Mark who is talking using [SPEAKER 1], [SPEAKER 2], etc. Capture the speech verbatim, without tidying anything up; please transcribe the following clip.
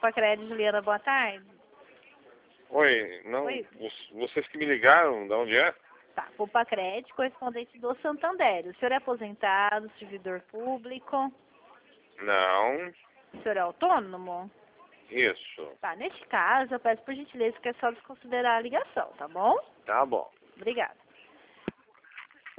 [SPEAKER 1] Pacred, Juliana, boa tarde.
[SPEAKER 2] Oi, não,
[SPEAKER 1] Oi.
[SPEAKER 2] vocês que me ligaram, de onde é?
[SPEAKER 1] Tá, Pacred, correspondente do Santander. O senhor é aposentado, servidor público?
[SPEAKER 2] Não,
[SPEAKER 1] O senhor é autônomo?
[SPEAKER 2] isso,
[SPEAKER 1] Tá, neste caso, eu peço por gentileza que é só desconsiderar a ligação, tá bom?
[SPEAKER 2] tá bom.
[SPEAKER 1] Obrigada.